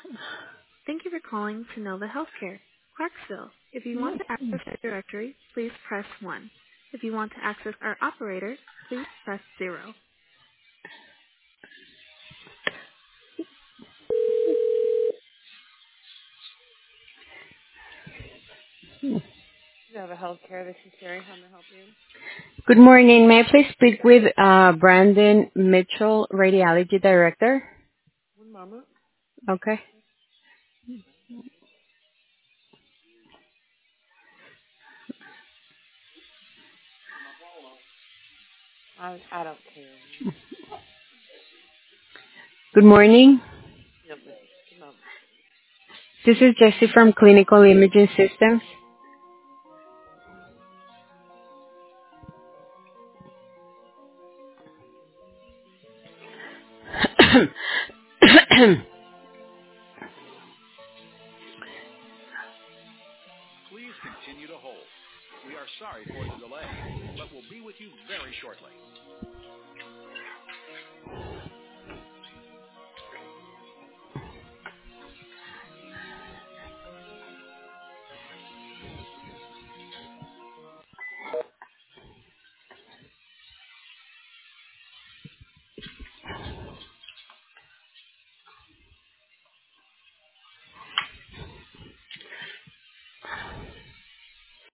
Thank you for calling Sonova Healthcare, Clarksville. If you want to access the directory, please press 1. If you want to access our operator, please press 0. Sonova Healthcare, this is Sherry. How may I help you? Good morning. May I please speak with Brandon Mitchell, Radiology Director? One moment. Okay. I don't care. Good morning. No, miss. One moment. This is Jessie from Clinical Imaging Systems. Please continue to hold. We are sorry for the delay, but we'll be with you very shortly.